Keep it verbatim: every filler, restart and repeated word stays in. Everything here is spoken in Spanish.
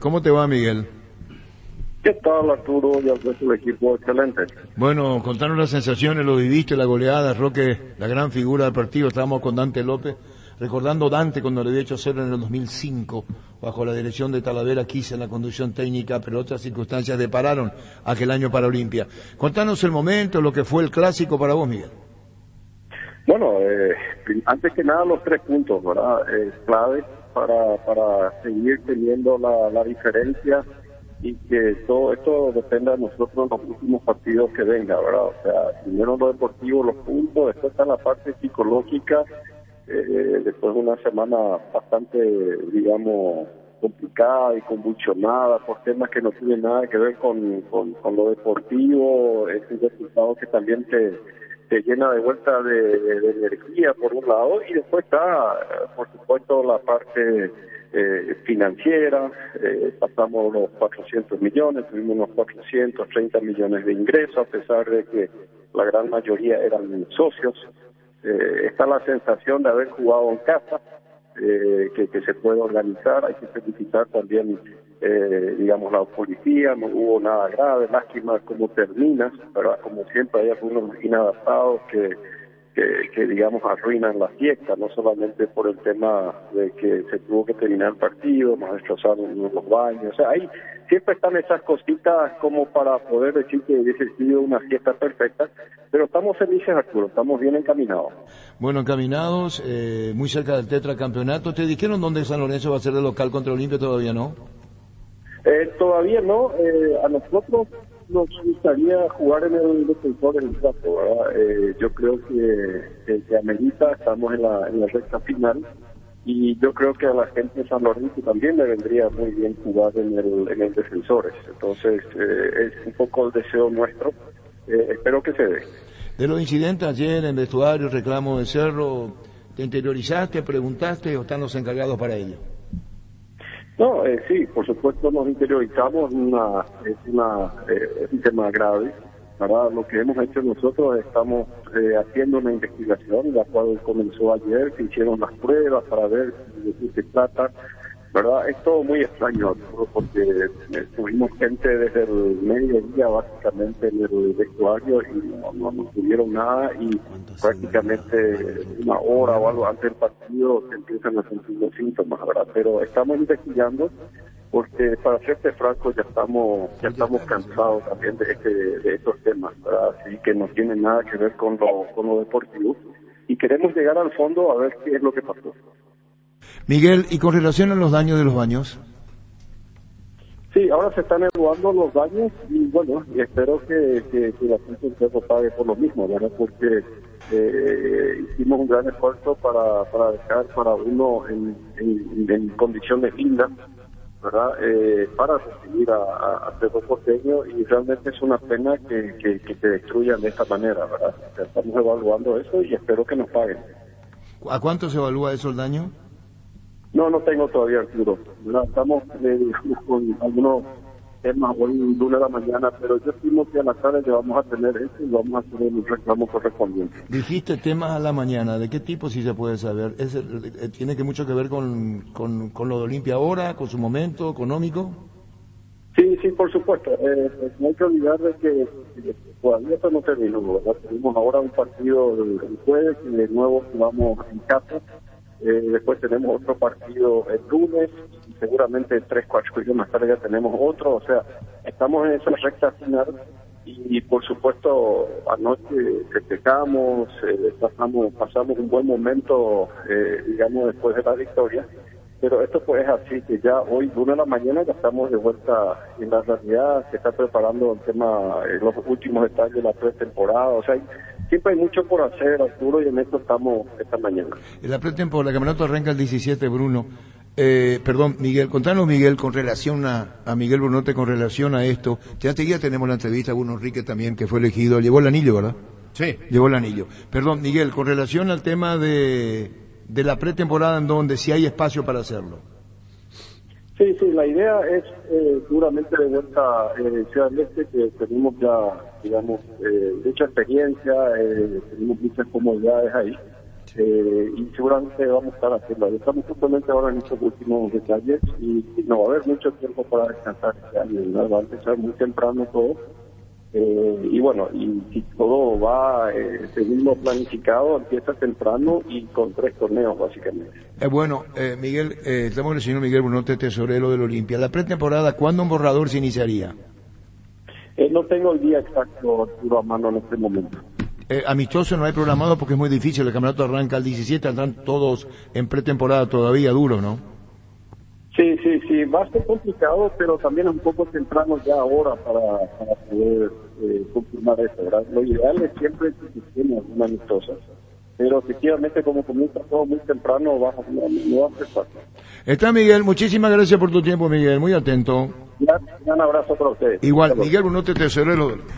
¿Cómo te va, Miguel? ¿Qué tal, Arturo? Y al resto del equipo, excelente. Bueno, contanos las sensaciones, lo viviste, la goleada, Roque, la gran figura del partido. Estábamos con Dante López, recordando Dante cuando le había hecho cero en el dos mil cinco, bajo la dirección de Talavera Quise en la conducción técnica, pero otras circunstancias depararon aquel año para Olimpia. Contanos el momento, lo que fue el clásico para vos, Miguel. Bueno, eh, antes que nada los tres puntos, ¿verdad? Eh, clave para, para seguir teniendo la, la diferencia y que todo esto dependa de nosotros en los últimos partidos que venga, ¿verdad? O sea, primero lo deportivo, los puntos, después está la parte psicológica, eh, después de una semana bastante, digamos, complicada y convulsionada por temas que no tienen nada que ver con, con, con lo deportivo, es un resultado que también te, te llena de vuelta de, de, de energía por un lado, y después está, por supuesto, la parte Eh, financiera, eh, pasamos los cuatrocientos millones, tuvimos unos cuatrocientos treinta millones de ingresos, a pesar de que la gran mayoría eran socios. Eh, está la sensación de haber jugado en casa, eh, que, que se puede organizar. Hay que felicitar también, eh, digamos, la policía, no hubo nada grave, lástima cómo termina, pero como siempre hay algunos inadaptados que Que, que digamos arruinan la fiesta, no solamente por el tema de que se tuvo que terminar el partido, nos destrozaron los baños, o sea, ahí siempre están esas cositas como para poder decir que hubiese sido una fiesta perfecta, pero estamos felices, Arturo, estamos bien encaminados. Bueno, encaminados, eh, muy cerca del tetracampeonato. ¿Te dijeron dónde San Lorenzo va a ser de local contra Olimpia? Todavía no. Eh, todavía no, eh, a nosotros nos gustaría jugar en el defensor del campo, ¿verdad? Eh, yo creo que, que, que amerita, estamos en la, en la recta final, y yo creo que a la gente de San Lorenzo también le vendría muy bien jugar en el, en el defensores. Entonces, eh, es un poco el deseo nuestro, eh, espero que se dé. De los incidentes ayer en vestuario, reclamo de Cerro, ¿te interiorizaste, preguntaste o están los encargados para ello? No, eh, sí, por supuesto nos interiorizamos, una, es, una, eh, es un tema grave, ¿verdad? Lo que hemos hecho nosotros, estamos eh, haciendo una investigación, la cual comenzó ayer, se hicieron las pruebas para ver de qué se trata, ¿verdad? Es todo muy extraño, porque eh, tuvimos gente desde el mediodía básicamente en el vestuario y no, no, no tuvieron nada, y prácticamente una hora o algo antes del partido se empiezan a sentir los síntomas, ¿verdad? Pero estamos investigando porque, para serte franco, ya estamos ya estamos cansados también de, este, de estos temas, ¿verdad? Así que no tienen nada que ver con lo, con lo deportivo, y queremos llegar al fondo a ver qué es lo que pasó. Miguel, ¿y con relación a los daños de los baños? Sí, ahora se están evaluando los daños y bueno, y espero que, que, que la gente del Cerro pague por lo mismo, ¿verdad? Porque eh, hicimos un gran esfuerzo para, para dejar para uno en, en, en condiciones dignas, ¿verdad? Eh, para recibir a, a, a Cerro Porteño, y realmente es una pena que, que, que se destruyan de esta manera, ¿verdad? O sea, estamos evaluando eso y espero que nos paguen. ¿A cuánto se evalúa eso el daño? No, no tengo todavía, Arturo. No, estamos eh, con algunos temas hoy en lunes de la mañana, pero yo estimo que a la tarde ya vamos a tener eso y vamos a hacer el reclamo correspondiente. Dijiste temas a la mañana, ¿de qué tipo, si se puede saber? ¿Es, eh, ¿Tiene que mucho que ver con, con, con lo de Olimpia ahora, con su momento económico? Sí, sí, por supuesto. Eh, pues no hay que olvidar de que, que todavía esto no terminó, ¿verdad? Tenemos ahora un partido el, el jueves y de nuevo jugamos en casa. Eh, después tenemos otro partido el lunes, y seguramente tres, cuatro días más tarde ya tenemos otro, o sea, estamos en esa recta final, y, y por supuesto anoche festejamos, eh, pasamos, pasamos un buen momento, eh, digamos, después de la victoria, pero esto pues es así, que ya hoy, lunes de la mañana, ya estamos de vuelta en la realidad, se está preparando el tema, eh, los últimos detalles de la pretemporada, o sea, hay, siempre hay mucho por hacer, Arturo, y en esto estamos esta mañana. En la pretemporada, el campeonato arranca el diecisiete, Bruno. Eh, perdón, Miguel, contanos, Miguel, con relación a, a Miguel Brunote, con relación a esto. Ya enseguida tenemos la entrevista a Bruno Enrique también, que fue elegido, llevó el anillo, ¿verdad? Sí. Llevó el anillo. Perdón, Miguel, con relación al tema de, de la pretemporada, en donde si hay espacio para hacerlo. Sí, sí, la idea es eh, duramente de vuelta en Ciudad del Este, que tenemos ya, digamos, eh, mucha experiencia, eh, tenemos muchas comodidades ahí. Eh, y seguramente vamos a estar haciendo. Estamos justamente ahora en estos últimos detalles y, y no va a haber mucho tiempo para descansar este año, ¿no? Va a empezar muy temprano todo. Eh, y bueno, y si todo va eh, según lo planificado, empieza temprano y con tres torneos básicamente. Eh, bueno, eh, Miguel, eh, estamos con el señor Miguel Brunote, tesorero del Olimpia. La pretemporada, ¿cuándo un borrador se iniciaría? Eh, no tengo el día exacto, Arturo, a mano en este momento. Eh, amistoso no hay programado porque es muy difícil, el campeonato arranca el diecisiete, están todos en pretemporada todavía duro, ¿no? Sí, sí, sí, va a ser complicado, pero también es un poco temprano ya ahora para, para poder eh, confirmar eso, ¿verdad? Lo ideal es siempre que se tiene alguna amistosa, pero efectivamente como comienza todo muy temprano, va, no, no va a ser fácil. Está Miguel, muchísimas gracias por tu tiempo, Miguel, muy atento. Ya, un abrazo para ustedes. Igual, Miguel Brunote, tesorero